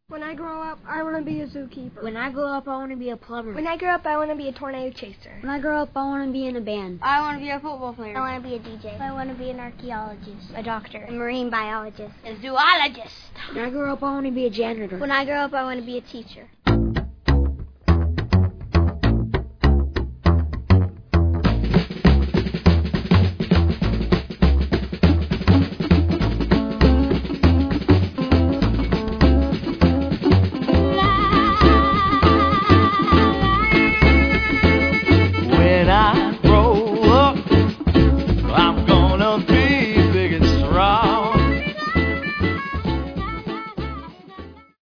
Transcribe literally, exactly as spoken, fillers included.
When I grow up, I want to be a zookeeper. When I grow up, I want to be a plumber. When I grow up, I want to be a tornado chaser. When I grow up, I want to be in a band. I want to be a football player. I want to be a D J. I want to be an archaeologist, a doctor, a marine biologist, a zoologist. When I grow up, I want to be a janitor. When I grow up, I want to be a teacher.